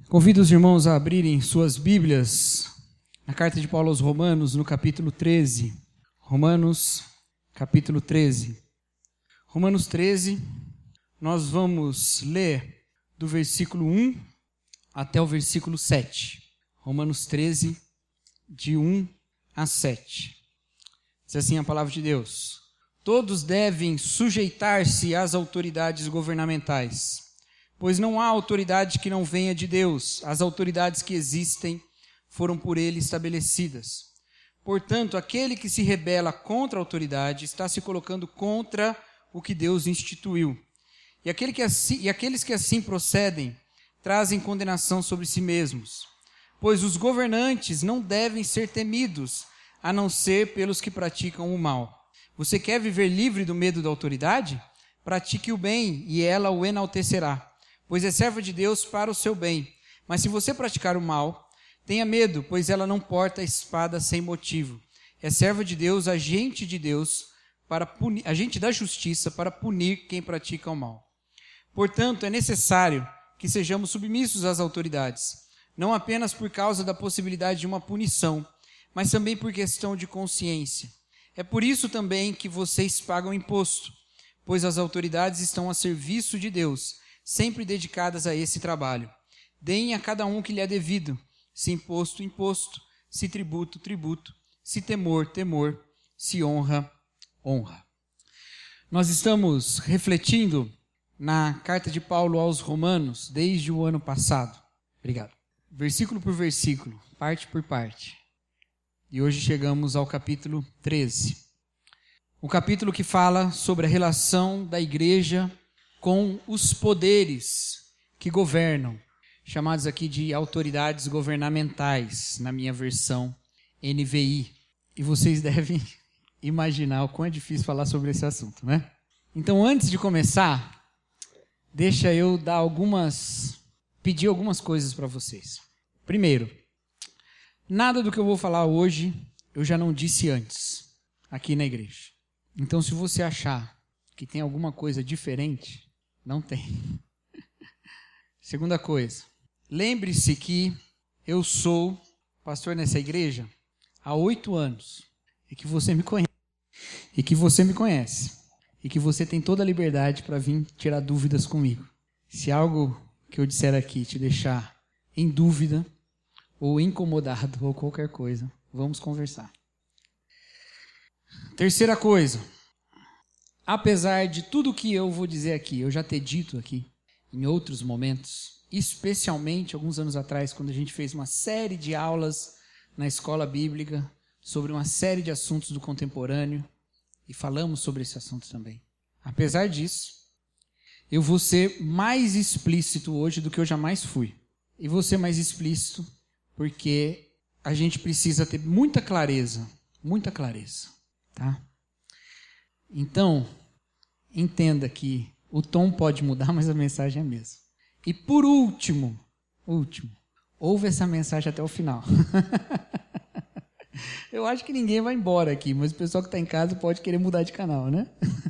Convido os irmãos a abrirem suas Bíblias na carta de Paulo aos Romanos, no capítulo 13. Romanos, capítulo 13. Romanos 13, nós vamos ler do versículo 1 até o versículo 7. Romanos 13, de 1 a 7. Diz assim a palavra de Deus: todos devem sujeitar-se às autoridades governamentais, pois não há autoridade que não venha de Deus. As autoridades que existem foram por ele estabelecidas. Portanto, aquele que se rebela contra a autoridade está se colocando contra o que Deus instituiu. E aqueles que assim procedem trazem condenação sobre si mesmos. Pois os governantes não devem ser temidos, a não ser pelos que praticam o mal. Você quer viver livre do medo da autoridade? Pratique o bem, e ela o enaltecerá, pois é serva de Deus para o seu bem. Mas se você praticar o mal, tenha medo, pois ela não porta a espada sem motivo. É serva de Deus, agente de Deus, agente da justiça para punir quem pratica o mal. Portanto, é necessário que sejamos submissos às autoridades, não apenas por causa da possibilidade de uma punição, mas também por questão de consciência. É por isso também que vocês pagam imposto, pois as autoridades estão a serviço de Deus, sempre dedicadas a esse trabalho. Deem a cada um que lhe é devido, se imposto, imposto, se tributo, tributo, se temor, temor, se honra, honra. Nós estamos refletindo na carta de Paulo aos Romanos desde o ano passado. Obrigado. Versículo por versículo, parte por parte. E hoje chegamos ao capítulo 13. O capítulo que fala sobre a relação da igreja com os poderes que governam, chamados aqui de autoridades governamentais, na minha versão NVI. E vocês devem imaginar o quão é difícil falar sobre esse assunto, né? Então, antes de começar, deixa eu pedir algumas coisas para vocês. Primeiro, nada do que eu vou falar hoje eu já não disse antes, aqui na igreja. Então, se você achar que tem alguma coisa diferente, não tem. Segunda coisa, lembre-se que eu sou pastor nessa igreja há 8 anos e que você me conhece. E que você tem toda a liberdade para vir tirar dúvidas comigo. Se algo que eu disser aqui te deixar em dúvida ou incomodado ou qualquer coisa, vamos conversar. Terceira coisa, apesar de tudo que eu vou dizer aqui, eu já ter dito aqui em outros momentos, especialmente alguns anos atrás, quando a gente fez uma série de aulas na escola bíblica sobre uma série de assuntos do contemporâneo, e falamos sobre esse assunto também. Apesar disso, eu vou ser mais explícito hoje do que eu jamais fui. E vou ser mais explícito porque a gente precisa ter muita clareza, tá? Então, entenda que o tom pode mudar, mas a mensagem é a mesma. E por último, ouve essa mensagem até o final. Eu acho que ninguém vai embora aqui, mas o pessoal que está em casa pode querer mudar de canal, né?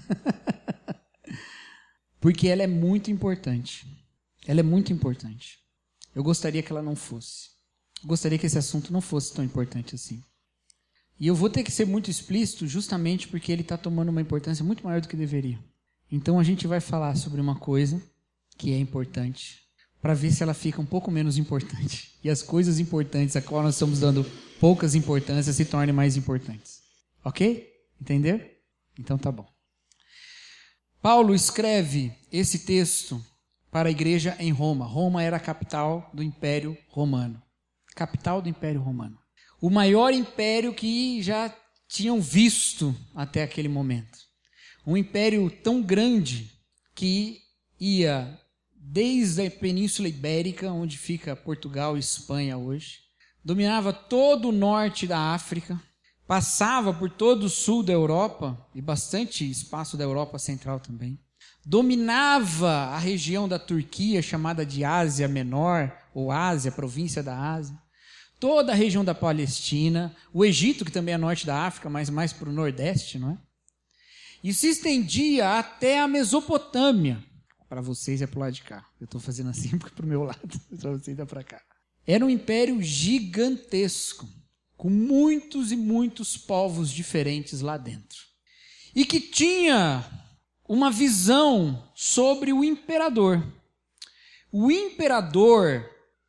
Porque ela é muito importante. Ela é muito importante. Eu gostaria que ela não fosse. Eu gostaria que esse assunto não fosse tão importante assim. E eu vou ter que ser muito explícito justamente porque ele está tomando uma importância muito maior do que deveria. Então a gente vai falar sobre uma coisa que é importante para ver se ela fica um pouco menos importante. E as coisas importantes a qual nós estamos dando poucas importâncias se tornem mais importantes. Ok? Entenderam? Então tá bom. Paulo escreve esse texto para a igreja em Roma. Roma era a capital do Império Romano. Capital do Império Romano. O maior império que já tinham visto até aquele momento. Um império tão grande que ia desde a Península Ibérica, onde fica Portugal e Espanha hoje, dominava todo o norte da África, passava por todo o sul da Europa e bastante espaço da Europa Central também, dominava a região da Turquia, chamada de Ásia Menor, ou Ásia, província da Ásia, toda a região da Palestina, o Egito, que também é norte da África, mas mais para o nordeste, não é? E se estendia até a Mesopotâmia, Para vocês é pro lado de cá. Eu estou fazendo assim porque pro meu lado. Para vocês é para cá. Era um império gigantesco, com muitos e muitos povos diferentes lá dentro. E que tinha uma visão sobre o imperador. O imperador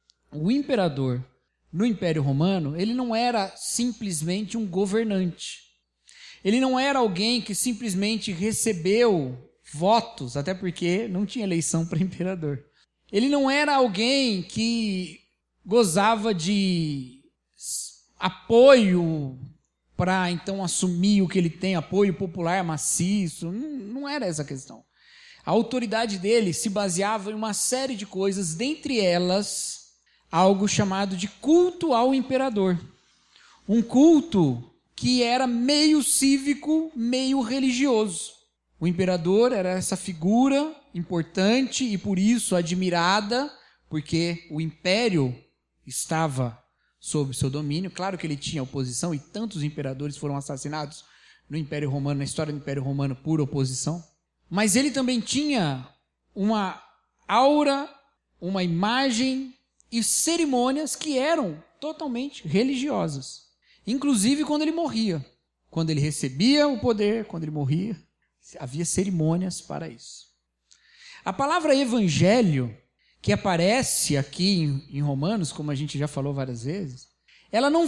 no Império Romano, ele não era simplesmente um governante. Ele não era alguém que simplesmente recebeu votos, até porque não tinha eleição para imperador. Ele não era alguém que gozava de apoio para então assumir o que ele tem, apoio popular maciço. Não era essa a questão. A autoridade dele se baseava em uma série de coisas, dentre elas algo chamado de culto ao imperador. Um culto que era meio cívico, meio religioso. O imperador era essa figura importante e por isso admirada, porque o império estava sob seu domínio. Claro que ele tinha oposição e tantos imperadores foram assassinados no Império Romano, na história do Império Romano, por oposição. Mas ele também tinha uma aura, uma imagem e cerimônias que eram totalmente religiosas. Inclusive quando ele morria. Quando ele recebia o poder, quando ele morria, havia cerimônias para isso. A palavra evangelho, que aparece aqui em Romanos, como a gente já falou várias vezes, ela não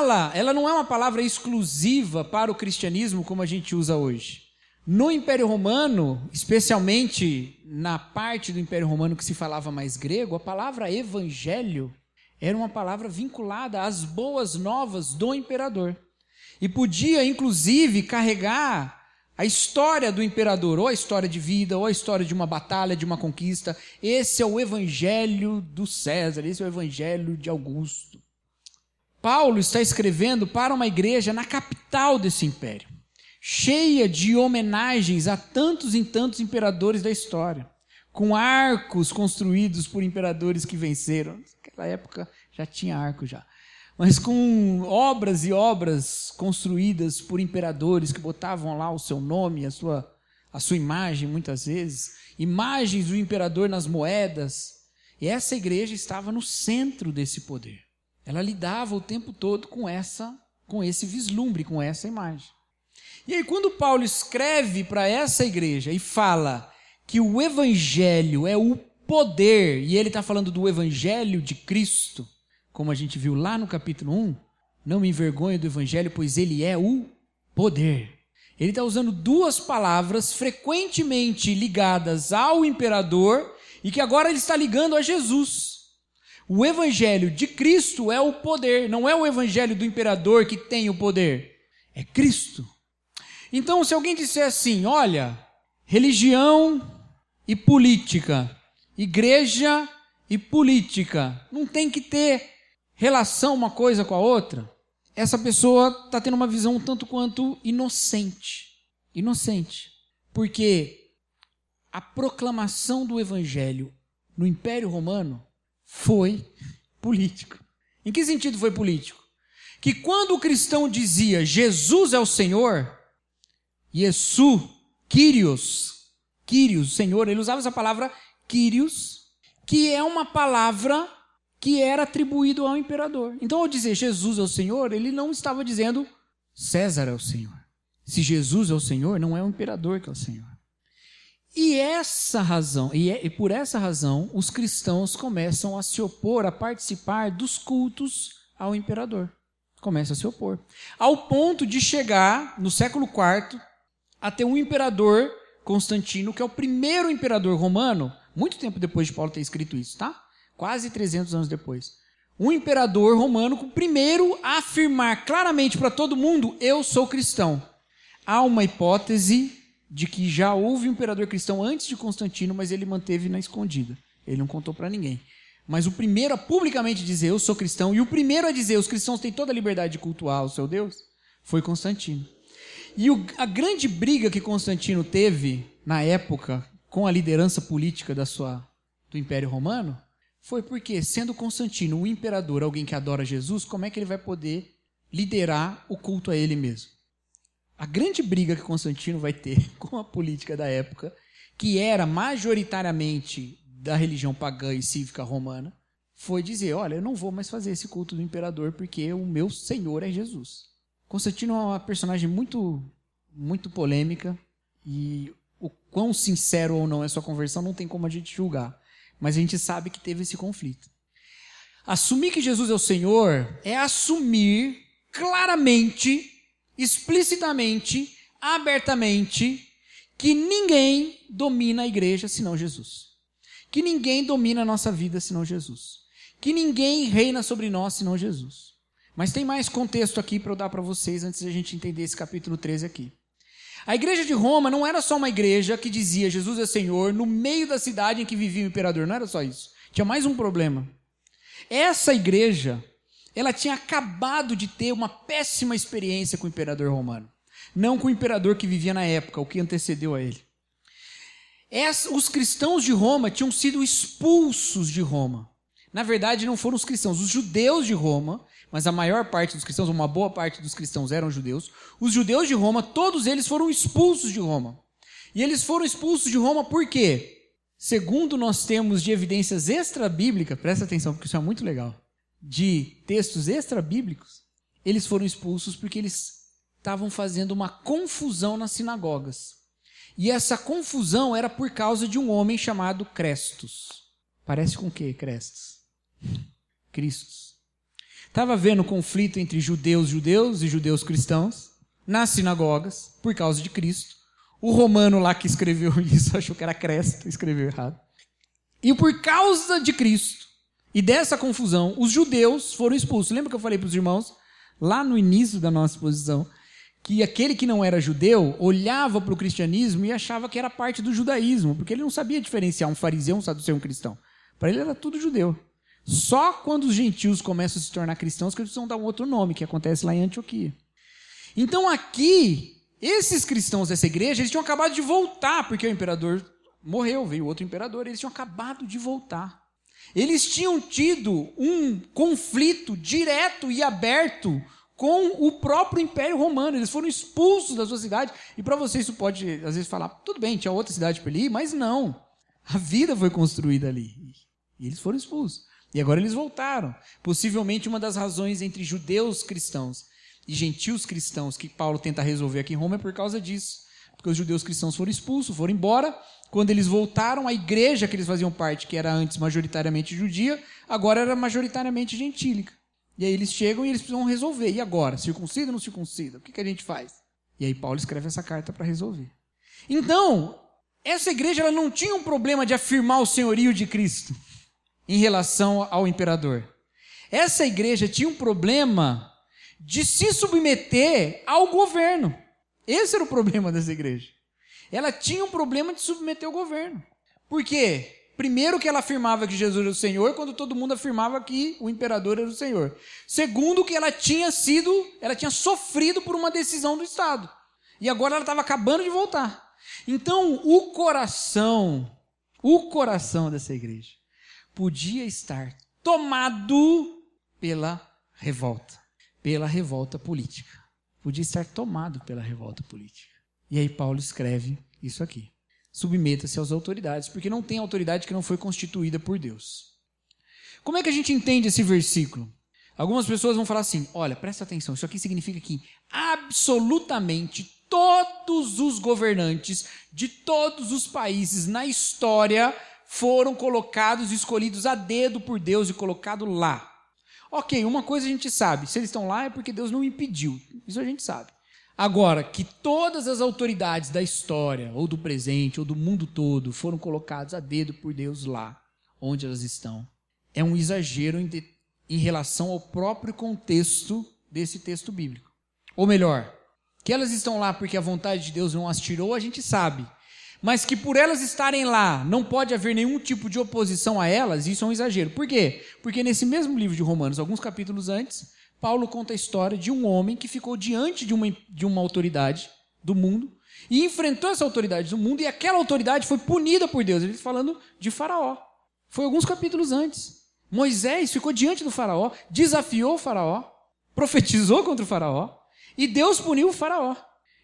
é uma palavra exclusiva para o cristianismo como a gente usa hoje. No Império Romano, especialmente na parte do Império Romano que se falava mais grego, a palavra evangelho era uma palavra vinculada às boas novas do imperador. E podia, inclusive, carregar a história do imperador, ou a história de vida, ou a história de uma batalha, de uma conquista. Esse é o evangelho do César, esse é o evangelho de Augusto. Paulo está escrevendo para uma igreja na capital desse império, cheia de homenagens a tantos e tantos imperadores da história, com arcos construídos por imperadores que venceram. Naquela época já tinha arco já. Mas com obras e obras construídas por imperadores que botavam lá o seu nome, a sua imagem muitas vezes, imagens do imperador nas moedas. E essa igreja estava no centro desse poder. Ela lidava o tempo todo com esse vislumbre, com essa imagem. E aí quando Paulo escreve para essa igreja e fala que o evangelho é o poder, e ele está falando do evangelho de Cristo, como a gente viu lá no capítulo 1, não me envergonho do evangelho, pois ele é o poder. Ele está usando duas palavras frequentemente ligadas ao imperador e que agora ele está ligando a Jesus. O evangelho de Cristo é o poder, não é o evangelho do imperador que tem o poder, é Cristo. Então, se alguém disser assim, olha, religião e política, igreja e política, não tem que ter relação uma coisa com a outra, essa pessoa está tendo uma visão um tanto quanto inocente. Inocente. Porque a proclamação do evangelho no Império Romano foi político. Em que sentido foi político? Que quando o cristão dizia Jesus é o Senhor, Yesu, Kyrios, Senhor, ele usava essa palavra Kyrios, que é uma palavra que era atribuído ao imperador. Então, ao dizer Jesus é o Senhor, ele não estava dizendo César é o Senhor. Se Jesus é o Senhor, não é o imperador que é o Senhor. E por essa razão, os cristãos começam a se opor, a participar dos cultos ao imperador. Começam a se opor. Ao ponto de chegar, no século IV, a ter um imperador, Constantino, que é o primeiro imperador romano, muito tempo depois de Paulo ter escrito isso, tá? Quase 300 anos depois. Um imperador romano, o primeiro a afirmar claramente para todo mundo, eu sou cristão. Há uma hipótese de que já houve um imperador cristão antes de Constantino, mas ele manteve na escondida. Ele não contou para ninguém. Mas o primeiro a publicamente dizer eu sou cristão, e o primeiro a dizer os cristãos têm toda a liberdade de cultuar o seu Deus, foi Constantino. E a grande briga que Constantino teve na época com a liderança política do Império Romano foi porque, sendo Constantino o imperador, alguém que adora Jesus, como é que ele vai poder liderar o culto a ele mesmo? A grande briga que Constantino vai ter com a política da época, que era majoritariamente da religião pagã e cívica romana, foi dizer, olha, eu não vou mais fazer esse culto do imperador porque o meu Senhor é Jesus. Constantino é uma personagem muito, muito polêmica e o quão sincero ou não é sua conversão não tem como a gente julgar. Mas a gente sabe que teve esse conflito. Assumir que Jesus é o Senhor é assumir claramente, explicitamente, abertamente, que ninguém domina a igreja senão Jesus. Que ninguém domina a nossa vida senão Jesus. Que ninguém reina sobre nós senão Jesus. Mas tem mais contexto aqui para eu dar para vocês antes da gente entender esse capítulo 13 aqui. A igreja de Roma não era só uma igreja que dizia Jesus é Senhor no meio da cidade em que vivia o imperador. Não era só isso. Tinha mais um problema. Essa igreja, ela tinha acabado de ter uma péssima experiência com o imperador romano. Não com o imperador que vivia na época, o que antecedeu a ele. Os cristãos de Roma tinham sido expulsos de Roma. Na verdade, não foram os cristãos, os judeus de Roma, mas a maior parte dos cristãos, uma boa parte dos cristãos eram judeus. Os judeus de Roma, todos eles foram expulsos de Roma. E eles foram expulsos de Roma por quê? Segundo nós temos de evidências extra-bíblicas, presta atenção porque isso é muito legal, de textos extra-bíblicos, eles foram expulsos porque eles estavam fazendo uma confusão nas sinagogas. E essa confusão era por causa de um homem chamado Crestus. Parece com o quê, Crestus? Cristos. Estava havendo conflito entre judeus e judeus cristãos nas sinagogas por causa de Cristo. O romano lá que escreveu isso achou que era Cresto, escreveu errado. E por causa de Cristo e dessa confusão, os judeus foram expulsos. Lembra que eu falei para os irmãos, lá no início da nossa exposição, que aquele que não era judeu olhava para o cristianismo e achava que era parte do judaísmo, porque ele não sabia diferenciar um fariseu, um saduceu, um cristão. Para ele era tudo judeu. Só quando os gentios começam a se tornar cristãos que eles precisam dar um outro nome, que acontece lá em Antioquia. Então aqui, esses cristãos dessa igreja, eles tinham acabado de voltar, porque o imperador morreu, veio outro imperador, eles tinham acabado de voltar. Eles tinham tido um conflito direto e aberto com o próprio Império Romano. Eles foram expulsos da sua cidade. E para vocês isso pode, às vezes, falar, tudo bem, tinha outra cidade para ali, mas não. A vida foi construída ali. E eles foram expulsos. E agora eles voltaram. Possivelmente uma das razões entre judeus cristãos e gentios cristãos que Paulo tenta resolver aqui em Roma é por causa disso. Porque os judeus cristãos foram expulsos, foram embora. Quando eles voltaram, a igreja que eles faziam parte, que era antes majoritariamente judia, agora era majoritariamente gentílica. E aí eles chegam e eles precisam resolver. E agora? Circuncida ou não circuncida? O que a gente faz? E aí Paulo escreve essa carta para resolver. Então, essa igreja ela não tinha um problema de afirmar o senhorio de Cristo em relação ao imperador. Essa igreja tinha um problema de se submeter ao governo. Esse era o problema dessa igreja. Ela tinha um problema de submeter ao governo. Por quê? Primeiro que ela afirmava que Jesus era o Senhor, quando todo mundo afirmava que o imperador era o Senhor. Segundo que ela tinha sofrido por uma decisão do Estado. E agora ela estava acabando de voltar. Então, o coração dessa igreja podia estar tomado pela revolta política. Podia estar tomado pela revolta política. E aí Paulo escreve isso aqui. Submeta-se às autoridades, porque não tem autoridade que não foi constituída por Deus. Como é que a gente entende esse versículo? Algumas pessoas vão falar assim, olha, presta atenção, isso aqui significa que absolutamente todos os governantes de todos os países na história foram colocados e escolhidos a dedo por Deus e colocados lá. Ok, uma coisa a gente sabe, se eles estão lá é porque Deus não impediu, isso a gente sabe. Agora, que todas as autoridades da história, ou do presente, ou do mundo todo, foram colocadas a dedo por Deus lá, onde elas estão, é um exagero em relação ao próprio contexto desse texto bíblico. Ou melhor, que elas estão lá porque a vontade de Deus não as tirou, a gente sabe. Mas que por elas estarem lá, não pode haver nenhum tipo de oposição a elas, isso é um exagero. Por quê? Porque nesse mesmo livro de Romanos, alguns capítulos antes, Paulo conta a história de um homem que ficou diante de uma autoridade do mundo e enfrentou essa autoridade do mundo e aquela autoridade foi punida por Deus. Ele está falando de Faraó. Foi alguns capítulos antes. Moisés ficou diante do Faraó, desafiou o Faraó, profetizou contra o Faraó e Deus puniu o Faraó.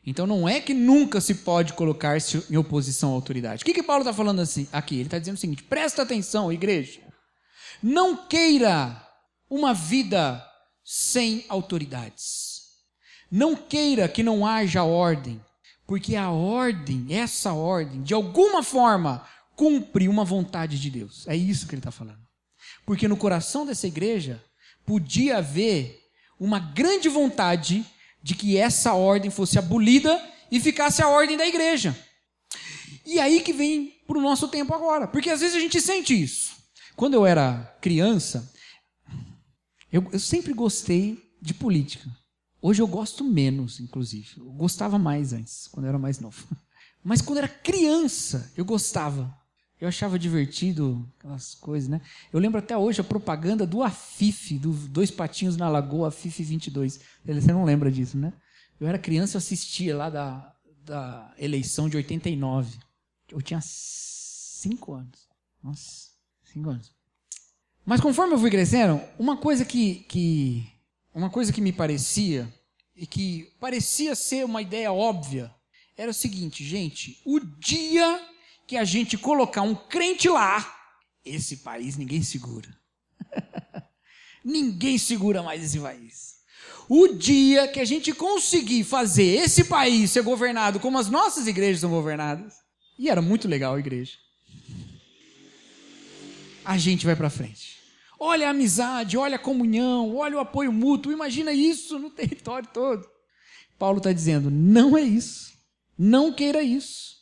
Então não é que nunca se pode colocar-se em oposição à autoridade. O que Paulo está falando assim, aqui? Ele está dizendo o seguinte: presta atenção, igreja. Não queira uma vida sem autoridades. Não queira que não haja ordem, porque a ordem, essa ordem, de alguma forma, cumpre uma vontade de Deus. É isso que ele está falando. Porque no coração dessa igreja podia haver uma grande vontade de que essa ordem fosse abolida e ficasse a ordem da igreja. E aí que vem para o nosso tempo agora, porque às vezes a gente sente isso. Quando eu era criança, eu sempre gostei de política. Hoje eu gosto menos, inclusive. Eu gostava mais antes, quando eu era mais novo. Mas quando eu era criança, eu gostava. Eu achava divertido aquelas coisas, né? Eu lembro até hoje a propaganda do Afif, do Dois Patinhos na Lagoa, Afif 22. Você não lembra disso, né? Eu era criança, eu assistia lá da eleição de 89. Eu tinha 5 anos. Nossa, 5 anos. Mas conforme eu fui crescendo, uma coisa que me parecia, e que parecia ser uma ideia óbvia, era o seguinte: gente, o dia que a gente colocar um crente lá, esse país ninguém segura. Ninguém segura mais esse país. O dia que a gente conseguir fazer esse país ser governado como as nossas igrejas são governadas, e era muito legal a igreja, a gente vai para frente. Olha a amizade, olha a comunhão, olha o apoio mútuo, imagina isso no território todo. Paulo está dizendo, não é isso, não queira isso.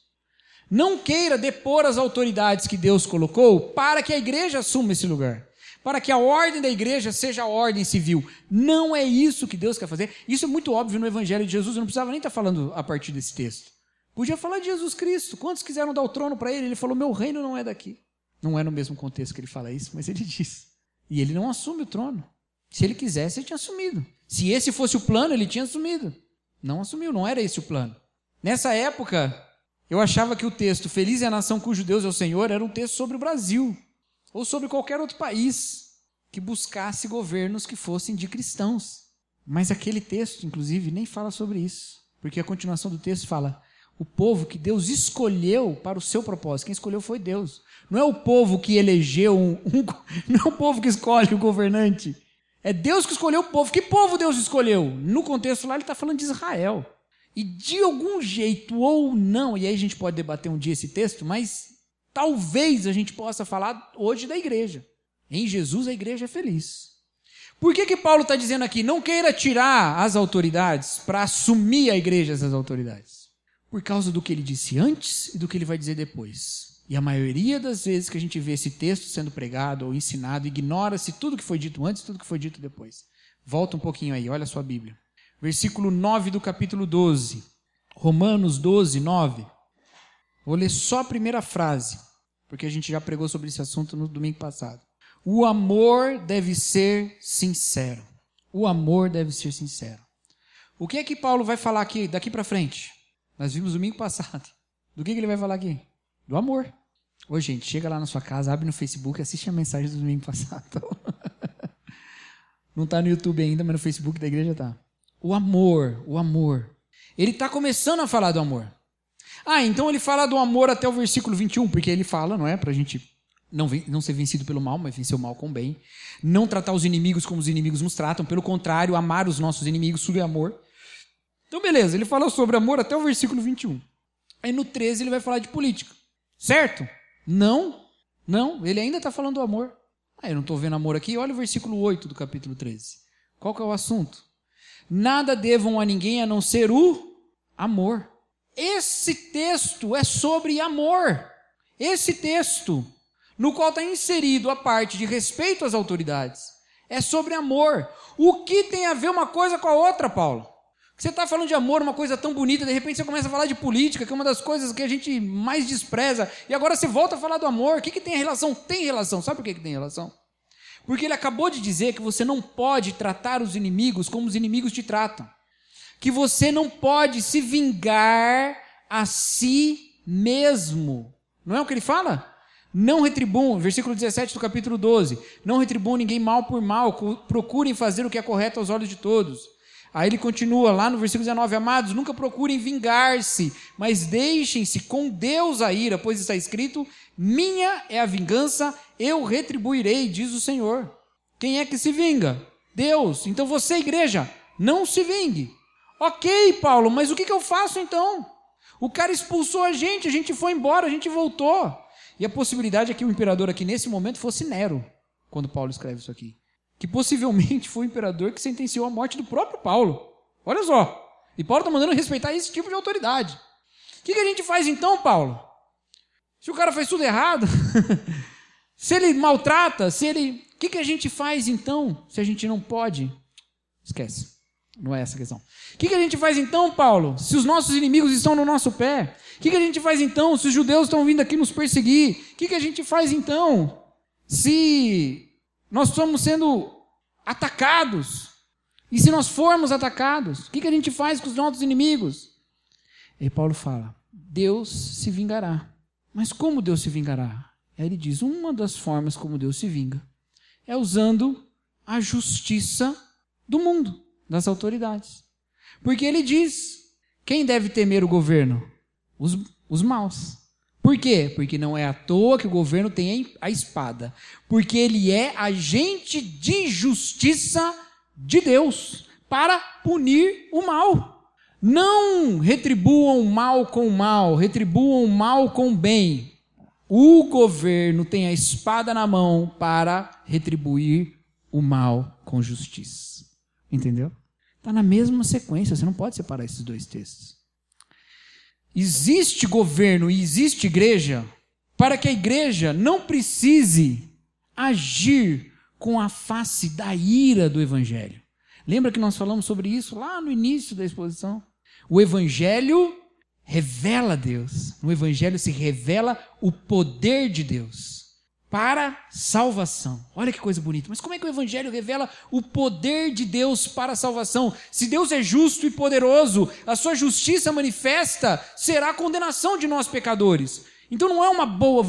Não queira depor as autoridades que Deus colocou para que a igreja assuma esse lugar, para que a ordem da igreja seja a ordem civil. Não é isso que Deus quer fazer. Isso é muito óbvio no Evangelho de Jesus, eu não precisava nem estar falando a partir desse texto. Podia falar de Jesus Cristo. Quantos quiseram dar o trono para ele? Ele falou, meu reino não é daqui. Não é no mesmo contexto que ele fala isso, mas ele diz. E ele não assume o trono. Se ele quisesse, ele tinha assumido. Se esse fosse o plano, ele tinha assumido. Não assumiu, não era esse o plano. Nessa época, eu achava que o texto Feliz é a nação cujo Deus é o Senhor era um texto sobre o Brasil, ou sobre qualquer outro país que buscasse governos que fossem de cristãos. Mas aquele texto, inclusive, nem fala sobre isso, porque a continuação do texto fala, o povo que Deus escolheu para o seu propósito. Quem escolheu foi Deus. Não é o povo que elegeu não é o povo que escolhe o governante. É Deus que escolheu o povo. Que povo Deus escolheu? No contexto lá ele está falando de Israel. E de algum jeito ou não, e aí a gente pode debater um dia esse texto, mas talvez a gente possa falar hoje da igreja. Em Jesus a igreja é feliz. Por que Paulo está dizendo aqui, não queira tirar as autoridades para assumir a igreja essas autoridades? Por causa do que ele disse antes e do que ele vai dizer depois. E a maioria das vezes que a gente vê esse texto sendo pregado ou ensinado, ignora-se tudo que foi dito antes e tudo que foi dito depois. Volta um pouquinho aí, olha a sua Bíblia. Versículo 9 do capítulo 12. Romanos 12, 9. Vou ler só a primeira frase, porque a gente já pregou sobre esse assunto no domingo passado. O amor deve ser sincero. O amor deve ser sincero. O que é que Paulo vai falar aqui, daqui para frente? Nós vimos domingo passado. Do que ele vai falar aqui? Do amor. Ô, gente, chega lá na sua casa, abre no Facebook e assiste a mensagem do domingo passado. Não está no YouTube ainda, mas no Facebook da igreja está. O amor, o amor. Ele está começando a falar do amor. Então ele fala do amor até o versículo 21, porque ele fala, não é? Para a gente não ser vencido pelo mal, mas vencer o mal com o bem. Não tratar os inimigos como os inimigos nos tratam. Pelo contrário, amar os nossos inimigos, sobre amor. Então, beleza, ele fala sobre amor até o versículo 21. Aí no 13 ele vai falar de política. Certo? Não, ele ainda está falando do amor. Eu não estou vendo amor aqui. Olha o versículo 8 do capítulo 13. Qual que é o assunto? Nada devam a ninguém a não ser o amor. Esse texto é sobre amor. Esse texto, no qual está inserido a parte de respeito às autoridades, é sobre amor. O que tem a ver uma coisa com a outra, Paulo? Você está falando de amor, uma coisa tão bonita, de repente você começa a falar de política, que é uma das coisas que a gente mais despreza, e agora você volta a falar do amor. O que tem relação? Tem relação. Sabe por que tem relação? Porque ele acabou de dizer que você não pode tratar os inimigos como os inimigos te tratam. Que você não pode se vingar a si mesmo. Não é o que ele fala? Não retribuam, versículo 17 do capítulo 12. Não retribuam ninguém mal por mal, procurem fazer o que é correto aos olhos de todos. Aí ele continua lá no versículo 19: amados, nunca procurem vingar-se, mas deixem-se com Deus a ira, pois está escrito: minha é a vingança, eu retribuirei, diz o Senhor. Quem é que se vinga? Deus. Então você, igreja, não se vingue. Ok, Paulo, mas o que eu faço então? O cara expulsou a gente foi embora, a gente voltou. E a possibilidade é que o imperador aqui nesse momento fosse Nero, quando Paulo escreve isso aqui. Que possivelmente foi o imperador que sentenciou a morte do próprio Paulo. Olha só. E Paulo está mandando respeitar esse tipo de autoridade. O que a gente faz então, Paulo? Se o cara faz tudo errado, se ele maltrata, o que a gente faz então, se a gente não pode? Esquece, não é essa a questão. O que a gente faz então, Paulo, se os nossos inimigos estão no nosso pé? O que a gente faz então, se os judeus estão vindo aqui nos perseguir? O que a gente faz então, se nós estamos sendo atacados? E se nós formos atacados, o que a gente faz com os nossos inimigos? E Paulo fala: Deus se vingará. Mas como Deus se vingará? Aí ele diz: uma das formas como Deus se vinga é usando a justiça do mundo, das autoridades. Porque ele diz: quem deve temer o governo? Os maus. Por quê? Porque não é à toa que o governo tem a espada. Porque ele é agente de justiça de Deus para punir o mal. Não retribuam mal com mal, retribuam mal com bem. O governo tem a espada na mão para retribuir o mal com justiça. Entendeu? Está na mesma sequência, você não pode separar esses dois textos. Existe governo e existe igreja para que a igreja não precise agir com a face da ira do evangelho. Lembra que nós falamos sobre isso lá no início da exposição? O evangelho revela Deus. No evangelho se revela o poder de Deus para salvação. Olha que coisa bonita. Mas como é que o evangelho revela o poder de Deus para a salvação? Se Deus é justo e poderoso, a sua justiça manifesta será a condenação de nós pecadores. Então não é uma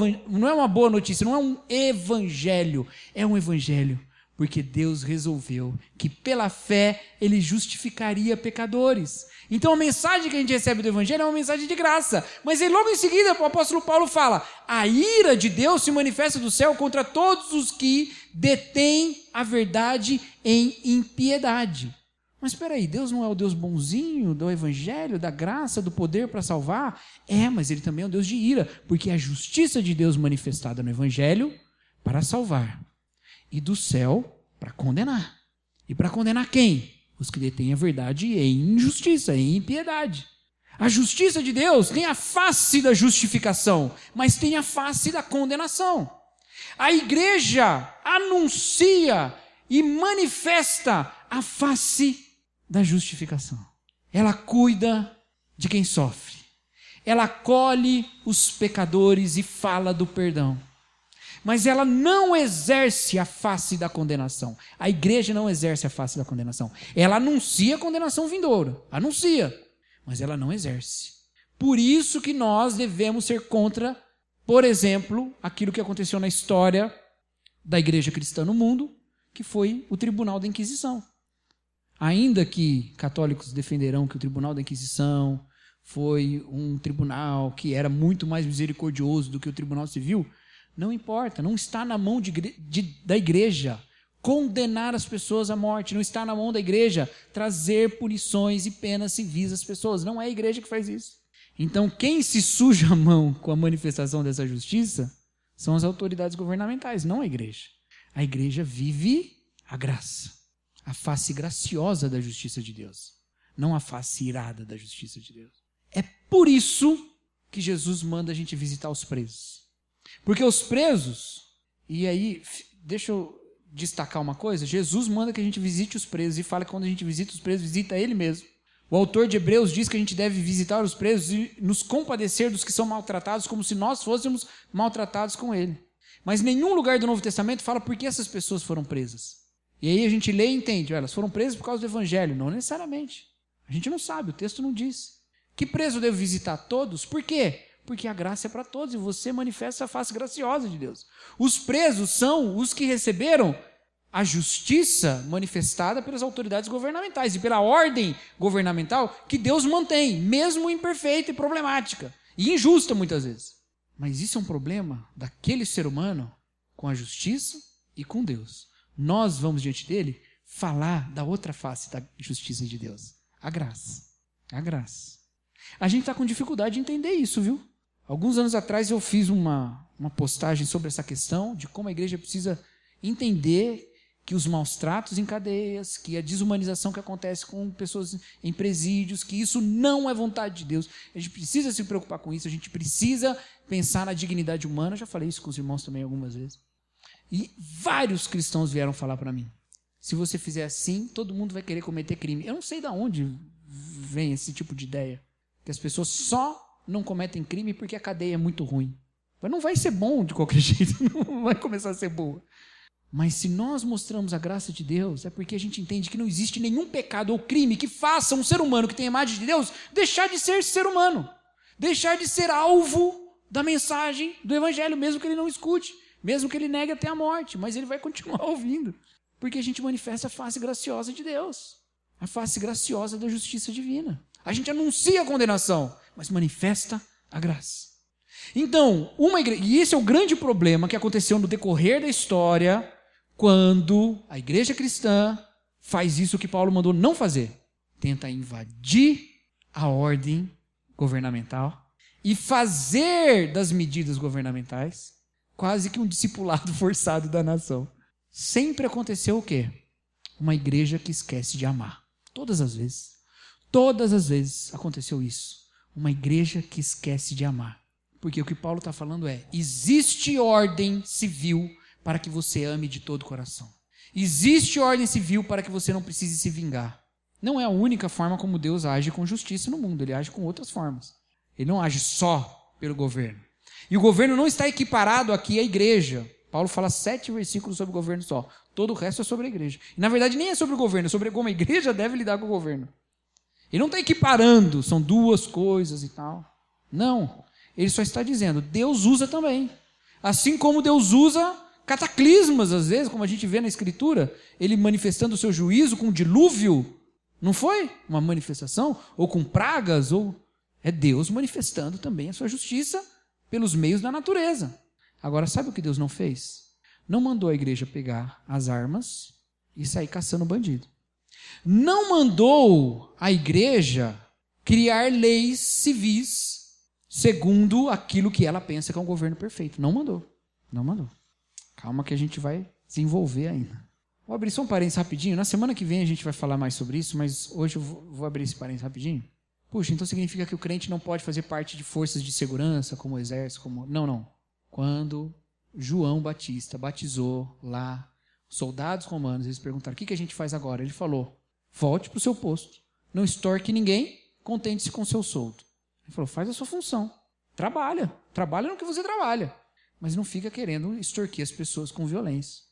boa notícia, não é um evangelho, é um evangelho porque Deus resolveu que pela fé ele justificaria pecadores. Então a mensagem que a gente recebe do evangelho é uma mensagem de graça. Mas aí logo em seguida o apóstolo Paulo fala: a ira de Deus se manifesta do céu contra todos os que detêm a verdade em impiedade. Mas espera aí, Deus não é o Deus bonzinho do evangelho, da graça, do poder para salvar? É, mas ele também é um Deus de ira, porque é a justiça de Deus manifestada no evangelho para salvar. E do céu para condenar. E para condenar quem? Os que detêm a verdade em injustiça, em impiedade. A justiça de Deus tem a face da justificação, mas tem a face da condenação. A igreja anuncia e manifesta a face da justificação. Ela cuida de quem sofre. Ela acolhe os pecadores e fala do perdão. Mas ela não exerce a face da condenação. A igreja não exerce a face da condenação. Ela anuncia a condenação vindoura. Anuncia. Mas ela não exerce. Por isso que nós devemos ser contra, por exemplo, aquilo que aconteceu na história da igreja cristã no mundo, que foi o Tribunal da Inquisição. Ainda que católicos defenderão que o Tribunal da Inquisição foi um tribunal que era muito mais misericordioso do que o Tribunal Civil, não importa, não está na mão da igreja condenar as pessoas à morte, não está na mão da igreja trazer punições e penas civis às pessoas, não é a igreja que faz isso. Então quem se suja a mão com a manifestação dessa justiça são as autoridades governamentais, não a igreja. A igreja vive a graça, a face graciosa da justiça de Deus, não a face irada da justiça de Deus. É por isso que Jesus manda a gente visitar os presos. Porque os presos, e aí, deixa eu destacar uma coisa, Jesus manda que a gente visite os presos e fala que quando a gente visita os presos, visita ele mesmo. O autor de Hebreus diz que a gente deve visitar os presos e nos compadecer dos que são maltratados como se nós fôssemos maltratados com ele. Mas nenhum lugar do Novo Testamento fala por que essas pessoas foram presas. E aí a gente lê e entende, elas foram presas por causa do evangelho, não necessariamente. A gente não sabe, o texto não diz. Que preso eu devo visitar? Todos? Por quê? Porque a graça é para todos e você manifesta a face graciosa de Deus. Os presos são os que receberam a justiça manifestada pelas autoridades governamentais e pela ordem governamental que Deus mantém, mesmo imperfeita e problemática, e injusta muitas vezes. Mas isso é um problema daquele ser humano com a justiça e com Deus. Nós vamos diante dele falar da outra face da justiça de Deus, a graça. A graça. A gente está com dificuldade de entender isso, viu? Alguns anos atrás eu fiz uma postagem sobre essa questão de como a igreja precisa entender que os maus tratos em cadeias, que a desumanização que acontece com pessoas em presídios, que isso não é vontade de Deus. A gente precisa se preocupar com isso, a gente precisa pensar na dignidade humana. Eu já falei isso com os irmãos também algumas vezes. E vários cristãos vieram falar para mim, se você fizer assim, todo mundo vai querer cometer crime. Eu não sei de onde vem esse tipo de ideia, que as pessoas só não cometem crime porque a cadeia é muito ruim. Mas não vai ser bom de qualquer jeito, não vai começar a ser boa. Mas se nós mostramos a graça de Deus, é porque a gente entende que não existe nenhum pecado ou crime que faça um ser humano que tem a imagem de Deus deixar de ser ser humano, deixar de ser alvo da mensagem do evangelho, mesmo que ele não escute, mesmo que ele negue até a morte, mas ele vai continuar ouvindo, porque a gente manifesta a face graciosa de Deus, a face graciosa da justiça divina. A gente anuncia a condenação, mas manifesta a graça. Então, uma igreja, e esse é o grande problema que aconteceu no decorrer da história, quando a igreja cristã faz isso que Paulo mandou não fazer. Tenta invadir a ordem governamental e fazer das medidas governamentais quase que um discipulado forçado da nação. Sempre aconteceu o quê? Uma igreja que esquece de amar. Todas as vezes aconteceu isso. Uma igreja que esquece de amar. Porque o que Paulo está falando é, existe ordem civil para que você ame de todo o coração. Existe ordem civil para que você não precise se vingar. Não é a única forma como Deus age com justiça no mundo, ele age com outras formas. Ele não age só pelo governo. E o governo não está equiparado aqui à igreja. Paulo fala 7 versículos sobre o governo só. Todo o resto é sobre a igreja. E na verdade nem é sobre o governo, é sobre como a igreja deve lidar com o governo. Ele não está equiparando, são duas coisas e tal. Não, ele só está dizendo, Deus usa também. Assim como Deus usa cataclismas, às vezes, como a gente vê na Escritura, ele manifestando o seu juízo com um dilúvio, não foi uma manifestação? Ou com pragas, ou é Deus manifestando também a sua justiça pelos meios da natureza. Agora, sabe o que Deus não fez? Não mandou a igreja pegar as armas e sair caçando bandido. Não mandou a igreja criar leis civis segundo aquilo que ela pensa que é um governo perfeito. Não mandou. Não mandou. Calma que a gente vai desenvolver ainda. Vou abrir só um parênteses rapidinho. Na semana que vem a gente vai falar mais sobre isso, mas hoje eu vou abrir esse parênteses rapidinho. Puxa, então significa que o crente não pode fazer parte de forças de segurança, como o exército, como... Não. Quando João Batista batizou lá soldados romanos, eles perguntaram, o que a gente faz agora? Ele falou, volte para o seu posto. Não extorque ninguém, contente-se com o seu soldo. Ele falou, faz a sua função. Trabalha no que você trabalha. Mas não fica querendo extorquir as pessoas com violência.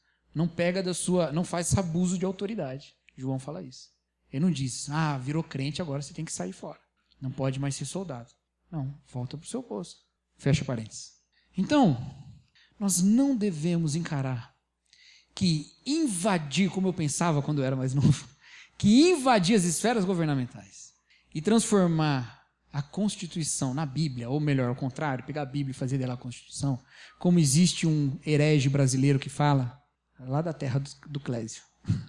Não faz abuso de autoridade. João fala isso. Ele não diz, virou crente, agora você tem que sair fora. Não pode mais ser soldado. Não, volta para o seu posto. Fecha parênteses. Então, nós não devemos encarar que invadir, como eu pensava quando eu era mais novo, que invadir as esferas governamentais e transformar a Constituição na Bíblia, ou melhor, ao contrário, pegar a Bíblia e fazer dela a Constituição, como existe um herege brasileiro que fala, lá da terra do Clésio.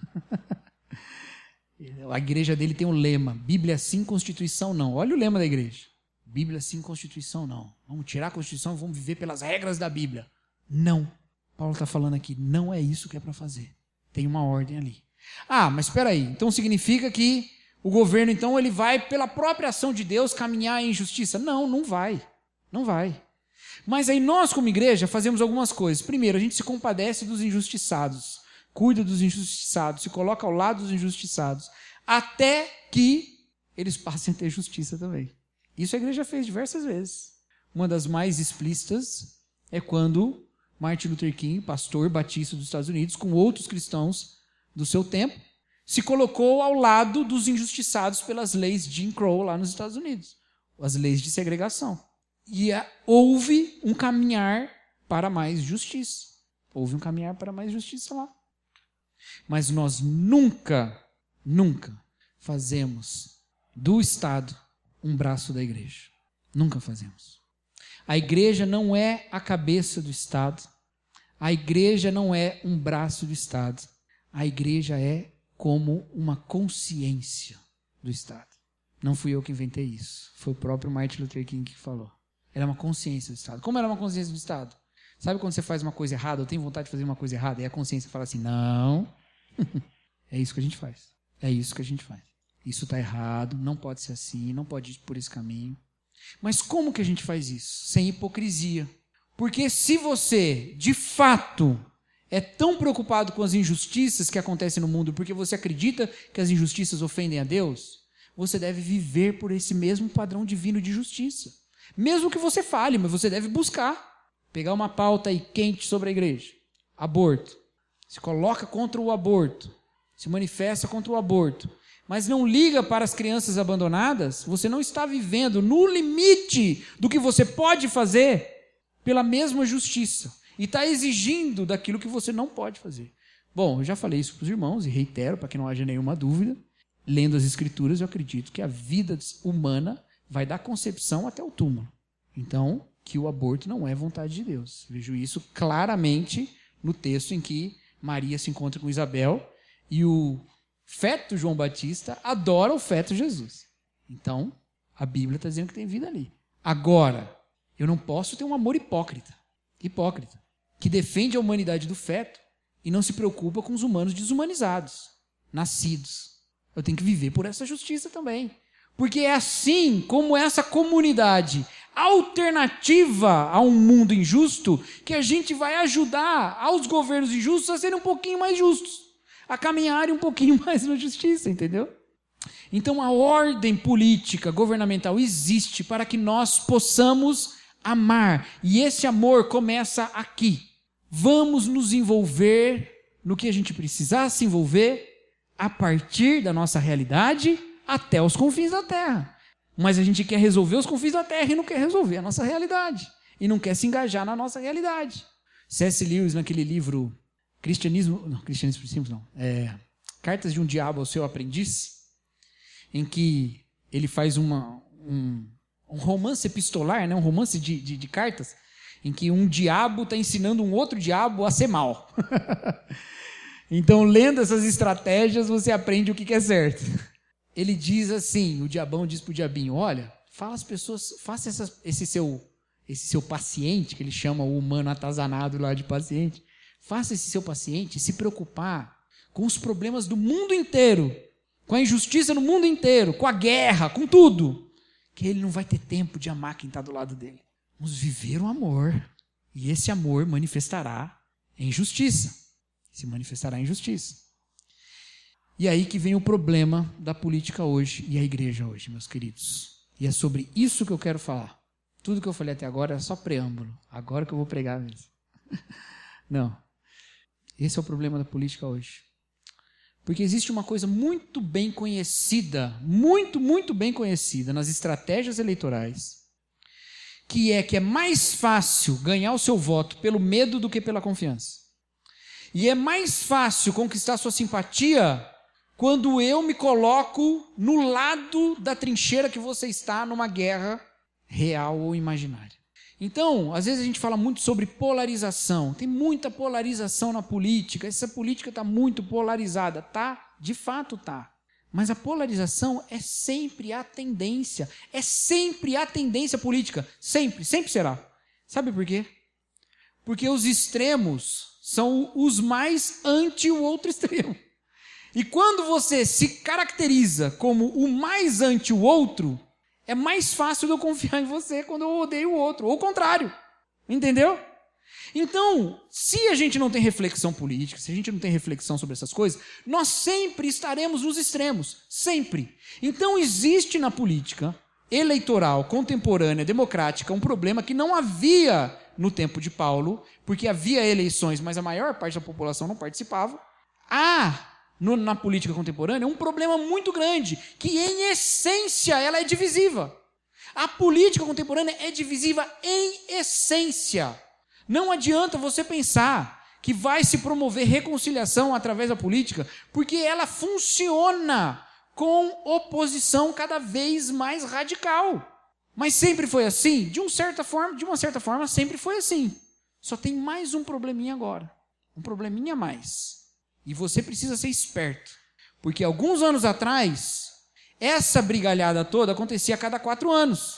A igreja dele tem um lema, Bíblia sim, Constituição não. Olha o lema da igreja. Bíblia sim, Constituição não. Vamos tirar a Constituição e vamos viver pelas regras da Bíblia. Não. Paulo está falando aqui, não é isso que é para fazer. Tem uma ordem ali. Mas espera aí, então significa que o governo, então, ele vai, pela própria ação de Deus, caminhar em justiça? Não vai. Não vai. Mas aí nós, como igreja, fazemos algumas coisas. Primeiro, a gente se compadece dos injustiçados, cuida dos injustiçados, se coloca ao lado dos injustiçados, até que eles passem a ter justiça também. Isso a igreja fez diversas vezes. Uma das mais explícitas é quando Martin Luther King, pastor batista dos Estados Unidos, com outros cristãos do seu tempo, se colocou ao lado dos injustiçados pelas leis Jim Crow lá nos Estados Unidos, as leis de segregação. E houve um caminhar para mais justiça. Houve um caminhar para mais justiça lá. Mas nós nunca fazemos do Estado um braço da igreja. Nunca fazemos. A igreja não é a cabeça do Estado. A igreja não é um braço do Estado. A igreja é como uma consciência do Estado. Não fui eu que inventei isso. Foi o próprio Martin Luther King que falou. Ela é uma consciência do Estado. Como ela é uma consciência do Estado? Sabe quando você faz uma coisa errada, eu tenho vontade de fazer uma coisa errada, e a consciência fala assim, não, é isso que a gente faz. É isso que a gente faz. Isso está errado, não pode ser assim, não pode ir por esse caminho. Mas como que a gente faz isso? Sem hipocrisia. Porque se você, de fato, é tão preocupado com as injustiças que acontecem no mundo, porque você acredita que as injustiças ofendem a Deus, você deve viver por esse mesmo padrão divino de justiça. Mesmo que você falhe, mas você deve buscar. Pegar uma pauta aí quente sobre a igreja. Aborto. Se coloca contra o aborto. Se manifesta contra o aborto. Mas não liga para as crianças abandonadas, você não está vivendo no limite do que você pode fazer pela mesma justiça. E está exigindo daquilo que você não pode fazer. Bom, eu já falei isso para os irmãos e reitero para que não haja nenhuma dúvida. Lendo as Escrituras, eu acredito que a vida humana vai da concepção até o túmulo. Então, que o aborto não é vontade de Deus. Vejo isso claramente no texto em que Maria se encontra com Isabel e o feto João Batista adora o feto Jesus. Então, a Bíblia está dizendo que tem vida ali. Agora, eu não posso ter um amor hipócrita, que defende a humanidade do feto e não se preocupa com os humanos desumanizados, nascidos. Eu tenho que viver por essa justiça também. Porque é assim como essa comunidade alternativa a um mundo injusto que a gente vai ajudar aos governos injustos a serem um pouquinho mais justos, a caminharem um pouquinho mais na justiça, entendeu? Então a ordem política governamental existe para que nós possamos amar, e esse amor começa aqui. Vamos nos envolver no que a gente precisar se envolver a partir da nossa realidade até os confins da terra. Mas a gente quer resolver os confins da terra e não quer resolver a nossa realidade. E não quer se engajar na nossa realidade. C.S. Lewis, naquele livro Cartas de um Diabo ao Seu Aprendiz, em que ele faz um romance epistolar, né? Um romance de cartas, em que um diabo está ensinando um outro diabo a ser mal. Então, lendo essas estratégias, você aprende o que é certo. Ele diz assim, o diabão diz para o diabinho, olha, fala às pessoas, faça esse seu paciente, que ele chama o humano atazanado lá de paciente, faça esse seu paciente se preocupar com os problemas do mundo inteiro, com a injustiça no mundo inteiro, com a guerra, com tudo, que ele não vai ter tempo de amar quem está do lado dele. Vamos viver o amor, e esse amor manifestará em justiça, se manifestará em justiça. E aí que vem o problema da política hoje e a igreja hoje, meus queridos. E é sobre isso que eu quero falar. Tudo que eu falei até agora é só preâmbulo. Agora que eu vou pregar mesmo. Não. Esse é o problema da política hoje. Porque existe uma coisa muito bem conhecida, muito bem conhecida nas estratégias eleitorais, que é mais fácil ganhar o seu voto pelo medo do que pela confiança. E é mais fácil conquistar sua simpatia quando eu me coloco no lado da trincheira que você está numa guerra real ou imaginária. Então, às vezes a gente fala muito sobre polarização. Tem muita polarização na política. Essa política está muito polarizada. Tá? De fato tá. Mas a polarização é sempre a tendência. É sempre a tendência política. Sempre será. Sabe por quê? Porque os extremos são os mais anti o outro extremo. E quando você se caracteriza como o mais anti o outro, é mais fácil de eu confiar em você quando eu odeio o outro, ou o contrário, entendeu? Então, se a gente não tem reflexão política, se a gente não tem reflexão sobre essas coisas, nós sempre estaremos nos extremos, sempre. Então existe na política eleitoral, contemporânea, democrática, um problema que não havia no tempo de Paulo, porque havia eleições, mas a maior parte da população não participava. Na política contemporânea, um problema muito grande, que em essência ela é divisiva. A política contemporânea é divisiva em essência. Não adianta você pensar que vai se promover reconciliação através da política, porque ela funciona com oposição cada vez mais radical. Mas sempre foi assim? De uma certa forma, sempre foi assim. Só tem mais um probleminha agora. Um probleminha a mais. E você precisa ser esperto. Porque alguns anos atrás, essa brigalhada toda acontecia a cada 4 anos.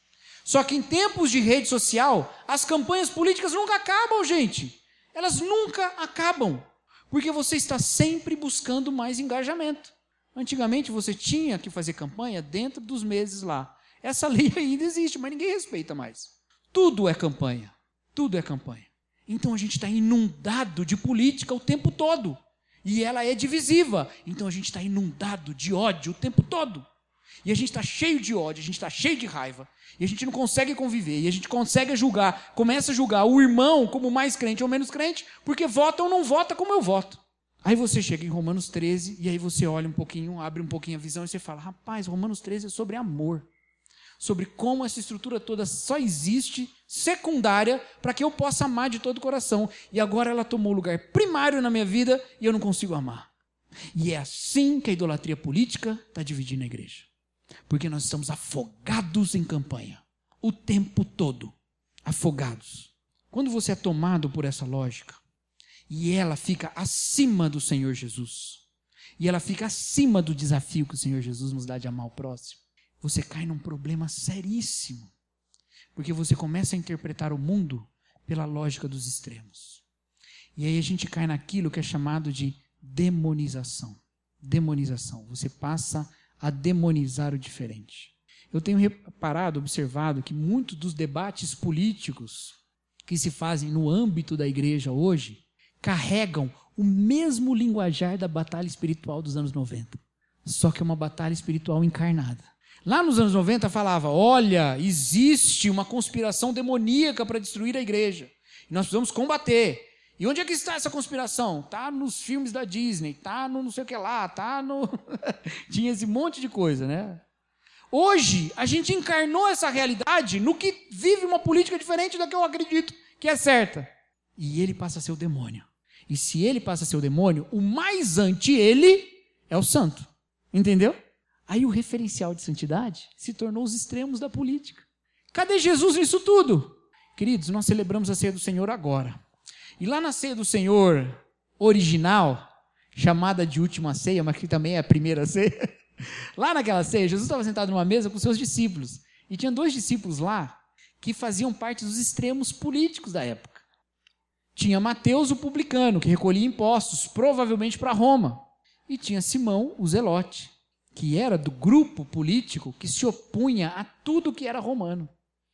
Só que em tempos de rede social, as campanhas políticas nunca acabam, gente. Elas nunca acabam. Porque você está sempre buscando mais engajamento. Antigamente você tinha que fazer campanha dentro dos meses lá. Essa lei ainda existe, mas ninguém respeita mais. Tudo é campanha. Tudo é campanha. Então a gente está inundado de política o tempo todo. E ela é divisiva. Então a gente está inundado de ódio o tempo todo. E a gente está cheio de ódio, a gente está cheio de raiva. E a gente não consegue conviver. E a gente consegue julgar, começa a julgar o irmão como mais crente ou menos crente, porque vota ou não vota como eu voto. Aí você chega em Romanos 13, e aí você olha um pouquinho, abre um pouquinho a visão e você fala, rapaz, Romanos 13 é sobre amor. Sobre como essa estrutura toda só existe secundária para que eu possa amar de todo o coração. E agora ela tomou lugar primário na minha vida e eu não consigo amar. E é assim que a idolatria política está dividindo a igreja. Porque nós estamos afogados em campanha. O tempo todo. Afogados. Quando você é tomado por essa lógica, e ela fica acima do Senhor Jesus, e ela fica acima do desafio que o Senhor Jesus nos dá de amar o próximo, você cai num problema seríssimo. Porque você começa a interpretar o mundo pela lógica dos extremos. E aí a gente cai naquilo que é chamado de demonização. Demonização. Você passa a demonizar o diferente. Eu tenho reparado, observado, que muitos dos debates políticos que se fazem no âmbito da igreja hoje carregam o mesmo linguajar da batalha espiritual dos anos 90. Só que é uma batalha espiritual encarnada. Lá nos anos 90 falava, olha, existe uma conspiração demoníaca para destruir a igreja. E nós precisamos combater. E onde é que está essa conspiração? Está nos filmes da Disney, está no não sei o que lá, está no... Tinha esse monte de coisa, né? Hoje, a gente encarnou essa realidade no que vive uma política diferente da que eu acredito que é certa. E ele passa a ser o demônio. E se ele passa a ser o demônio, o mais anti-ele é o santo. Entendeu? Aí o referencial de santidade se tornou os extremos da política. Cadê Jesus nisso tudo? Queridos, nós celebramos a ceia do Senhor agora. E lá na ceia do Senhor original, chamada de última ceia, mas que também é a primeira ceia, lá naquela ceia, Jesus estava sentado numa mesa com seus discípulos. E tinha 2 discípulos lá que faziam parte dos extremos políticos da época. Tinha Mateus, o publicano, que recolhia impostos, provavelmente para Roma. E tinha Simão, o zelote, que era do grupo político que se opunha a tudo que era romano.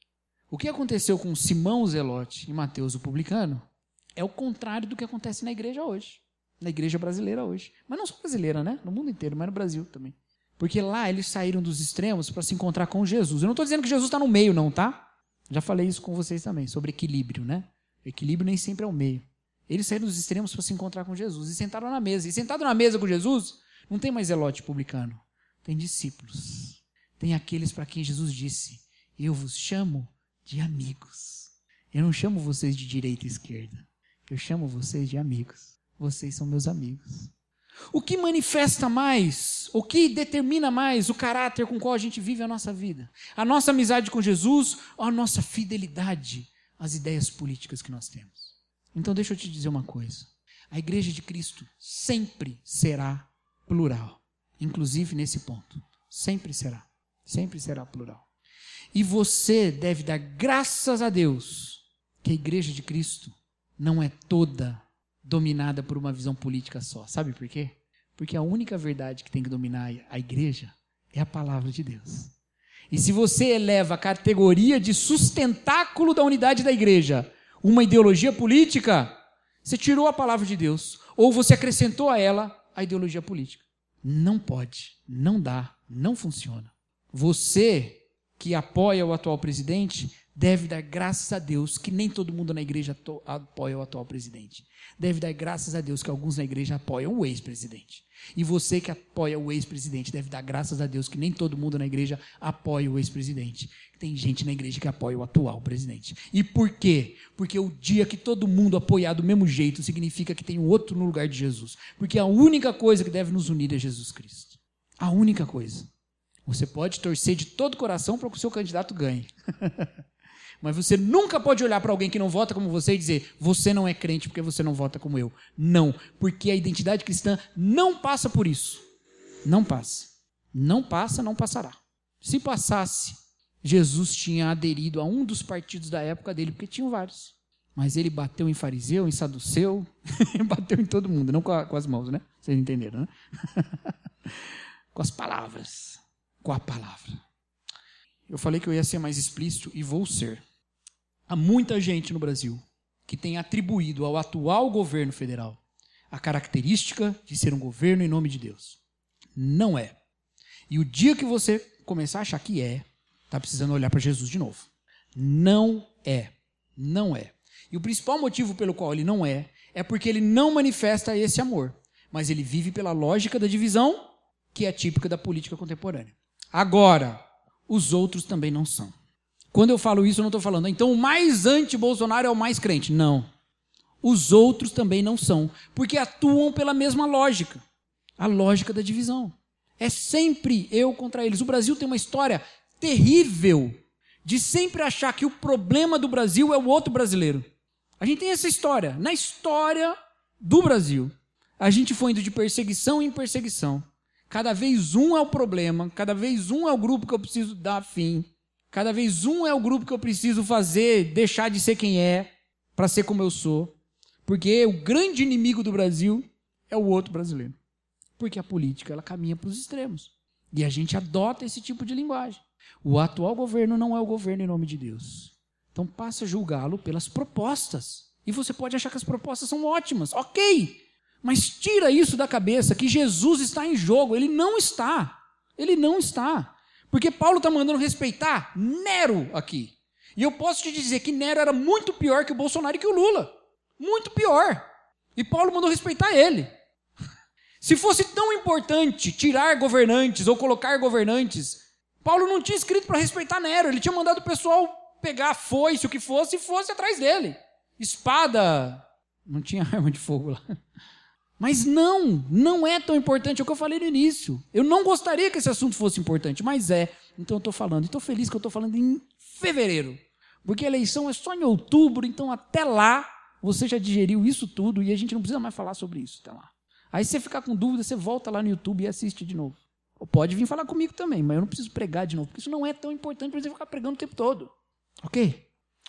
O que aconteceu com Simão, o zelote, e Mateus, o publicano, é o contrário do que acontece na igreja hoje. Na igreja brasileira hoje. Mas não só brasileira, né? No mundo inteiro, mas no Brasil também. Porque lá eles saíram dos extremos para se encontrar com Jesus. Eu não estou dizendo que Jesus está no meio, não, tá? Já falei isso com vocês também, sobre equilíbrio, né? Equilíbrio nem sempre é o meio. Eles saíram dos extremos para se encontrar com Jesus e sentaram na mesa. E sentado na mesa com Jesus, não tem mais zelote publicano. Tem discípulos. Tem aqueles para quem Jesus disse, eu vos chamo de amigos. Eu não chamo vocês de direita e esquerda. Eu chamo vocês de amigos. Vocês são meus amigos. O que manifesta mais, o que determina mais o caráter com o qual a gente vive a nossa vida? A nossa amizade com Jesus ou a nossa fidelidade às ideias políticas que nós temos? Então deixa eu te dizer uma coisa. A igreja de Cristo sempre será plural. Inclusive nesse ponto. Sempre será. Sempre será plural. E você deve dar graças a Deus que a igreja de Cristo não é toda dominada por uma visão política só. Sabe por quê? Porque a única verdade que tem que dominar a igreja é a palavra de Deus. E se você eleva a categoria de sustentáculo da unidade da igreja uma ideologia política, você tirou a palavra de Deus, ou você acrescentou a ela a ideologia política. Não pode, não dá, não funciona. Você que apoia o atual presidente deve dar graças a Deus que nem todo mundo na igreja apoia o atual presidente. Deve dar graças a Deus que alguns na igreja apoiam o ex-presidente. E você que apoia o ex-presidente deve dar graças a Deus que nem todo mundo na igreja apoia o ex-presidente. Tem gente na igreja que apoia o atual presidente. E por quê? Porque o dia que todo mundo apoiar do mesmo jeito significa que tem um outro no lugar de Jesus. Porque a única coisa que deve nos unir é Jesus Cristo. A única coisa. Você pode torcer de todo o coração para que o seu candidato ganhe. Mas você nunca pode olhar para alguém que não vota como você e dizer, você não é crente porque você não vota como eu. Não, porque a identidade cristã não passa por isso. Não passa. Não passa, não passará. Se passasse, Jesus tinha aderido a um dos partidos da época dele, porque tinham vários. Mas ele bateu em fariseu, em saduceu, bateu em todo mundo, não com as mãos, né? Vocês entenderam, né? Com as palavras. Com a palavra. Eu falei que eu ia ser mais explícito e vou ser. Há muita gente no Brasil que tem atribuído ao atual governo federal a característica de ser um governo em nome de Deus. Não é. E o dia que você começar a achar que está precisando olhar para Jesus de novo. Não é. Não é. E o principal motivo pelo qual ele não é porque ele não manifesta esse amor. Mas ele vive pela lógica da divisão, que é típica da política contemporânea. Agora, os outros também não são. Quando eu falo isso, eu não estou falando, então o mais anti-Bolsonaro é o mais crente. Não. Os outros também não são, porque atuam pela mesma lógica. A lógica da divisão. É sempre eu contra eles. O Brasil tem uma história terrível de sempre achar que o problema do Brasil é o outro brasileiro. A gente tem essa história. Na história do Brasil, a gente foi indo de perseguição em perseguição. Cada vez um é o problema, cada vez um é o grupo que eu preciso dar fim, cada vez um é o grupo que eu preciso fazer, deixar de ser quem é, para ser como eu sou. Porque o grande inimigo do Brasil é o outro brasileiro. Porque a política, ela caminha para os extremos. E a gente adota esse tipo de linguagem. O atual governo não é o governo em nome de Deus. Então passa a julgá-lo pelas propostas. E você pode achar que as propostas são ótimas. Ok! Mas tira isso da cabeça, que Jesus está em jogo. Ele não está. Ele não está. Porque Paulo está mandando respeitar Nero aqui. E eu posso te dizer que Nero era muito pior que o Bolsonaro e que o Lula. Muito pior. E Paulo mandou respeitar ele. Se fosse tão importante tirar governantes ou colocar governantes, Paulo não tinha escrito para respeitar Nero. Ele tinha mandado o pessoal pegar foice, o que fosse, e fosse atrás dele. Espada. Não tinha arma de fogo lá. Mas não é tão importante, é o que eu falei no início. Eu não gostaria que esse assunto fosse importante, mas é. Então eu estou falando. E estou feliz que eu estou falando em fevereiro. Porque a eleição é só em outubro, então até lá você já digeriu isso tudo e a gente não precisa mais falar sobre isso até lá. Aí se você ficar com dúvida, você volta lá no YouTube e assiste de novo. Ou pode vir falar comigo também, mas eu não preciso pregar de novo, porque isso não é tão importante para você ficar pregando o tempo todo. Ok?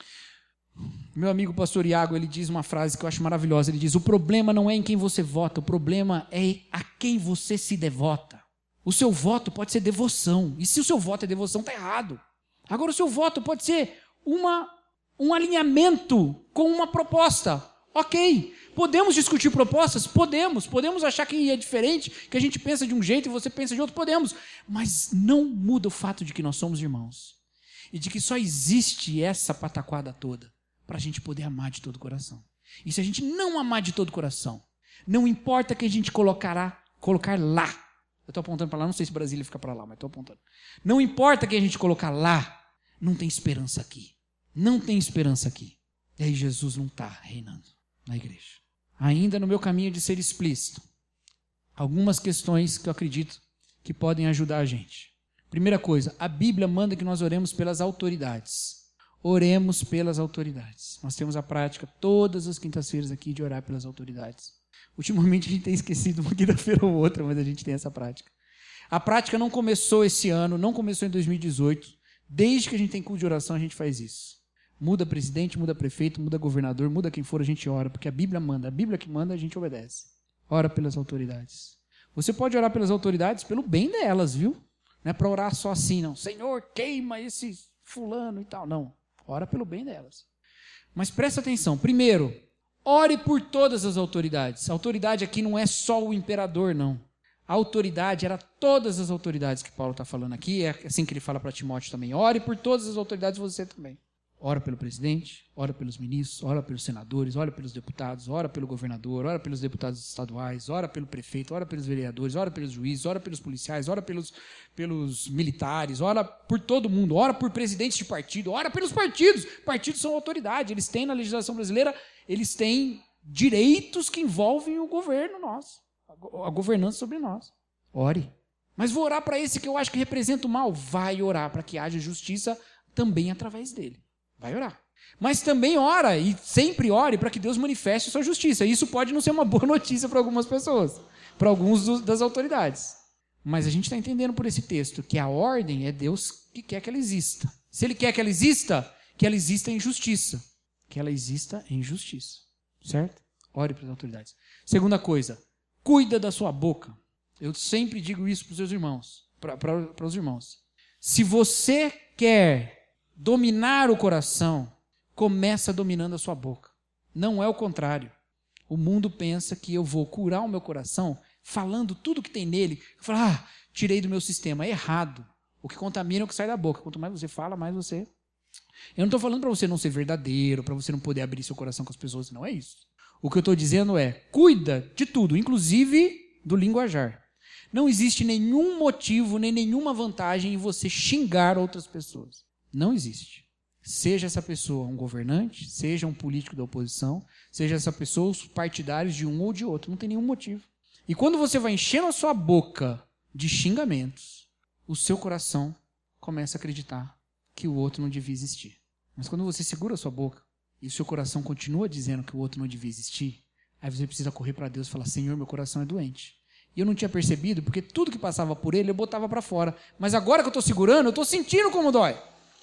Meu amigo pastor Iago, ele diz uma frase que eu acho maravilhosa. Ele diz, o problema não é em quem você vota, o problema é a quem você se devota. O seu voto pode ser devoção. E se o seu voto é devoção, está errado. Agora o seu voto pode ser um alinhamento com uma proposta. Ok. Podemos discutir propostas? Podemos. Podemos achar que é diferente, que a gente pensa de um jeito e você pensa de outro? Podemos. Mas não muda o fato de que nós somos irmãos. E de que só existe essa pataquada toda para a gente poder amar de todo o coração. E se a gente não amar de todo o coração, não importa que a gente colocar lá. Eu estou apontando para lá, não sei se Brasília fica para lá, mas estou apontando. Não importa que a gente colocar lá, não tem esperança aqui. Não tem esperança aqui. E aí Jesus não está reinando na igreja. Ainda no meu caminho de ser explícito, algumas questões que eu acredito que podem ajudar a gente. Primeira coisa, a Bíblia manda que nós oremos pelas autoridades. Oremos pelas autoridades. Nós temos a prática todas as quintas-feiras aqui de orar pelas autoridades. Ultimamente a gente tem esquecido uma quinta-feira ou outra, mas a gente tem essa prática. A prática não começou esse ano, não começou em 2018. Desde que a gente tem culto de oração, a gente faz isso. Muda presidente, muda prefeito, muda governador, muda quem for, a gente ora, porque a Bíblia manda. A Bíblia que manda, a gente obedece. Ora pelas autoridades. Você pode orar pelas autoridades pelo bem delas, viu? Não é para orar só assim, não. Senhor, queima esse fulano e tal. Não. Ora pelo bem delas. Mas presta atenção. Primeiro, ore por todas as autoridades. A autoridade aqui não é só o imperador, não. A autoridade era todas as autoridades que Paulo está falando aqui. É assim que ele fala para Timóteo também. Ore por todas as autoridades, você também. Ora pelo presidente, ora pelos ministros, ora pelos senadores, ora pelos deputados, ora pelo governador, ora pelos deputados estaduais, ora pelo prefeito, ora pelos vereadores, ora pelos juízes, ora pelos policiais, ora pelos militares, ora por todo mundo, ora por presidentes de partido, ora pelos partidos. Partidos são autoridade, eles têm na legislação brasileira, eles têm direitos que envolvem o governo nosso, a governança sobre nós. Ore. Mas vou orar para esse que eu acho que representa o mal? Vai orar para que haja justiça também através dele. Vai orar. Mas também ora, e sempre ore, para que Deus manifeste a sua justiça. Isso pode não ser uma boa notícia para algumas pessoas, para alguns das autoridades. Mas a gente está entendendo por esse texto que a ordem é Deus que quer que ela exista. Se Ele quer que ela exista em justiça. Que ela exista em justiça. Certo? Ore para as autoridades. Segunda coisa, cuida da sua boca. Eu sempre digo isso para os seus irmãos, para os irmãos. Se você quer dominar o coração, começa dominando a sua boca. Não é o contrário. O mundo pensa que eu vou curar o meu coração falando tudo que tem nele. Eu falo, tirei do meu sistema. É errado. O que contamina é o que sai da boca. Quanto mais você fala, mais você... Eu não estou falando para você não ser verdadeiro, para você não poder abrir seu coração com as pessoas. Não é isso. O que eu estou dizendo é, cuida de tudo, inclusive do linguajar. Não existe nenhum motivo, nem nenhuma vantagem em você xingar outras pessoas. Não existe. Seja essa pessoa um governante, seja um político da oposição, seja essa pessoa os partidários de um ou de outro. Não tem nenhum motivo. E quando você vai enchendo a sua boca de xingamentos, o seu coração começa a acreditar que o outro não devia existir. Mas quando você segura a sua boca e o seu coração continua dizendo que o outro não devia existir, aí você precisa correr para Deus e falar, Senhor, meu coração é doente. E eu não tinha percebido, porque tudo que passava por ele eu botava para fora. Mas agora que eu estou segurando, eu estou sentindo como dói.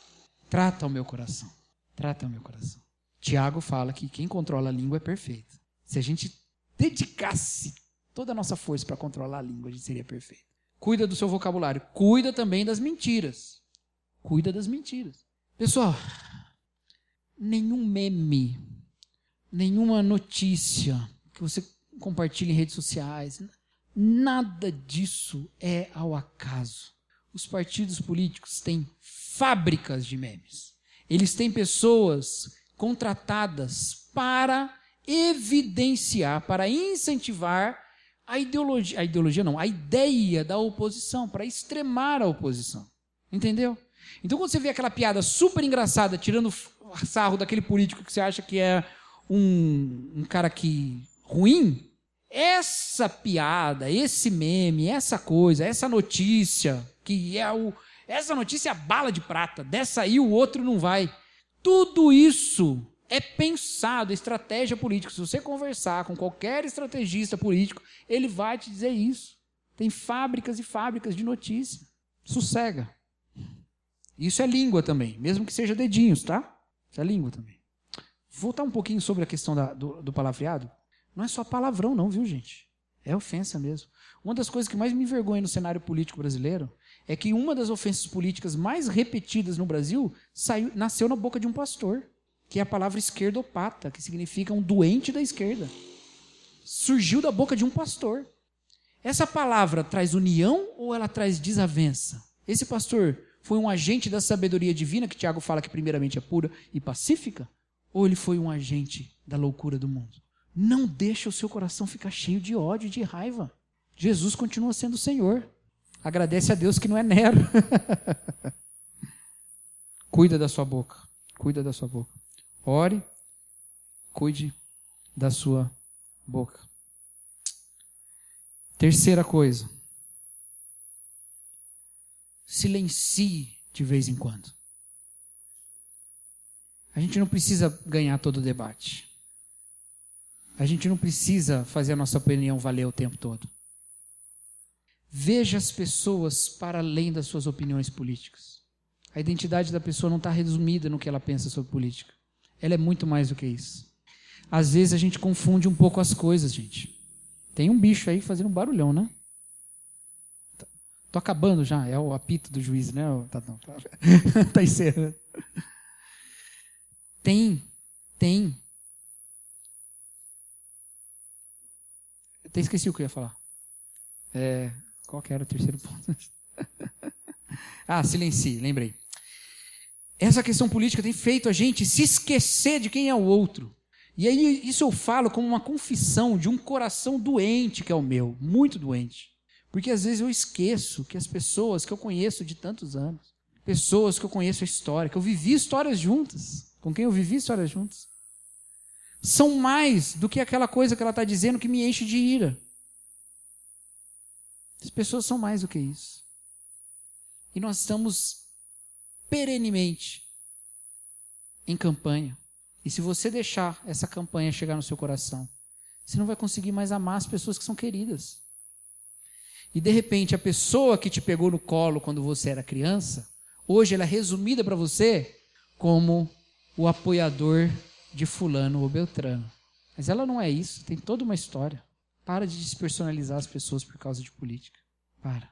Trata o meu coração. Trata o meu coração. Tiago fala que quem controla a língua é perfeito. Se a gente dedicasse toda a nossa força para controlar a língua, a gente seria perfeito. Cuida do seu vocabulário. Cuida também das mentiras. Cuida das mentiras. Pessoal, nenhum meme, nenhuma notícia que você compartilha em redes sociais, nada disso é ao acaso. Os partidos políticos têm fábricas de memes. Eles têm pessoas contratadas para evidenciar, para incentivar a ideia da oposição, para extremar a oposição. Entendeu? Então, quando você vê aquela piada super engraçada, tirando sarro daquele político que você acha que é um cara ruim, essa piada, esse meme, essa coisa, essa notícia, essa notícia é a bala de prata, dessa aí o outro não vai. Tudo isso é pensado, estratégia política. Se você conversar com qualquer estrategista político, ele vai te dizer isso. Tem fábricas e fábricas de notícia. Sossega. Isso é língua também, mesmo que seja dedinhos, tá? Isso é língua também. Vou voltar um pouquinho sobre a questão do palavreado. Não é só palavrão não, viu, gente? É ofensa mesmo. Uma das coisas que mais me envergonha no cenário político brasileiro é que uma das ofensas políticas mais repetidas no Brasil nasceu na boca de um pastor, que é a palavra esquerdopata, que significa um doente da esquerda. Surgiu da boca de um pastor. Essa palavra traz união ou ela traz desavença? Esse pastor foi um agente da sabedoria divina, que Tiago fala que primeiramente é pura e pacífica? Ou ele foi um agente da loucura do mundo? Não deixa o seu coração ficar cheio de ódio e de raiva. Jesus continua sendo o Senhor. Agradece a Deus que não é Nero. Cuida da sua boca. Cuida da sua boca. Ore, cuide da sua boca. Terceira coisa. Silencie de vez em quando. A gente não precisa ganhar todo o debate. A gente não precisa fazer a nossa opinião valer o tempo todo. Veja as pessoas para além das suas opiniões políticas. A identidade da pessoa não está resumida no que ela pensa sobre política. Ela é muito mais do que isso. Às vezes a gente confunde um pouco as coisas, gente. Tem um bicho aí fazendo um barulhão, né? Tô acabando já, é o apito do juiz, né? Tá encerrando. Tem. Eu até esqueci o que eu ia falar. Qual que era o terceiro ponto? Silencie, lembrei. Essa questão política tem feito a gente se esquecer de quem é o outro. E aí isso eu falo como uma confissão de um coração doente que é o meu, muito doente. Porque às vezes eu esqueço que as pessoas que eu conheço de tantos anos, pessoas que eu conheço a história, que eu vivi histórias juntas, com quem eu vivi histórias juntas, são mais do que aquela coisa que ela está dizendo que me enche de ira. As pessoas são mais do que isso. E nós estamos perenemente em campanha. E se você deixar essa campanha chegar no seu coração, você não vai conseguir mais amar as pessoas que são queridas. E de repente a pessoa que te pegou no colo quando você era criança, hoje ela é resumida para você como o apoiador de fulano ou beltrano. Mas ela não é isso, tem toda uma história. Para de despersonalizar as pessoas por causa de política. Para.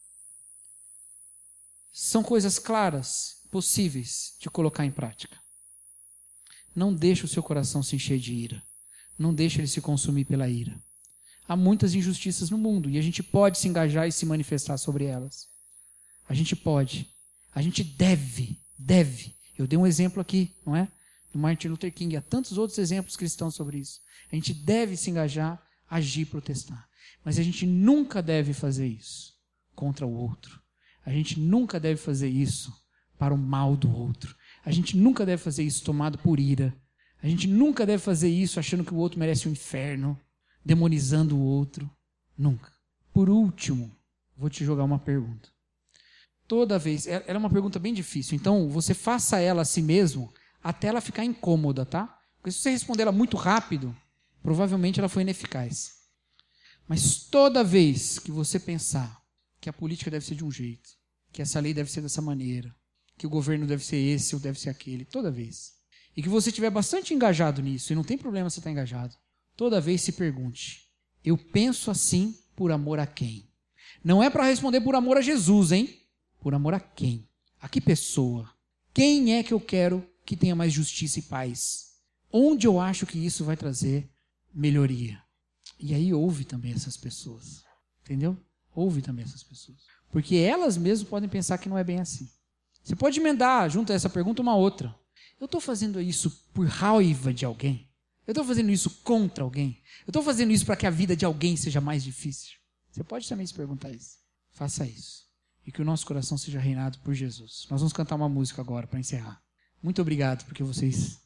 São coisas claras, possíveis de colocar em prática. Não deixe o seu coração se encher de ira. Não deixe ele se consumir pela ira. Há muitas injustiças no mundo e a gente pode se engajar e se manifestar sobre elas. A gente pode. A gente deve. Eu dei um exemplo aqui, não é? Do Martin Luther King. Há tantos outros exemplos cristãos sobre isso. A gente deve se engajar, agir, protestar. Mas a gente nunca deve fazer isso contra o outro. A gente nunca deve fazer isso para o mal do outro. A gente nunca deve fazer isso tomado por ira. A gente nunca deve fazer isso achando que o outro merece um inferno, demonizando o outro. Nunca. Por último, vou te jogar uma pergunta. Toda vez, ela é uma pergunta bem difícil, então você faça ela a si mesmo até ela ficar incômoda, tá? Porque se você responder ela muito rápido, provavelmente ela foi ineficaz. Mas toda vez que você pensar que a política deve ser de um jeito, que essa lei deve ser dessa maneira, que o governo deve ser esse ou deve ser aquele, toda vez, e que você estiver bastante engajado nisso, e não tem problema você estar engajado, toda vez se pergunte, eu penso assim por amor a quem? Não é para responder por amor a Jesus, hein? Por amor a quem? A que pessoa? Quem é que eu quero que tenha mais justiça e paz? Onde eu acho que isso vai trazer melhoria? E aí ouve também essas pessoas, entendeu? Ouve também essas pessoas. Porque elas mesmas podem pensar que não é bem assim. Você pode emendar junto a essa pergunta uma outra. Eu estou fazendo isso por raiva de alguém? Eu estou fazendo isso contra alguém? Eu estou fazendo isso para que a vida de alguém seja mais difícil? Você pode também se perguntar isso. Faça isso. E que o nosso coração seja reinado por Jesus. Nós vamos cantar uma música agora para encerrar. Muito obrigado porque vocês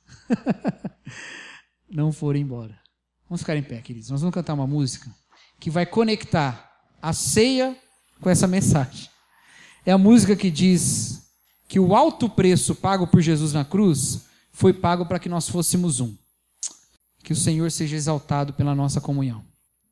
não foram embora. Vamos ficar em pé, queridos. Nós vamos cantar uma música que vai conectar a ceia com essa mensagem. É a música que diz que o alto preço pago por Jesus na cruz foi pago para que nós fôssemos um. Que o Senhor seja exaltado pela nossa comunhão.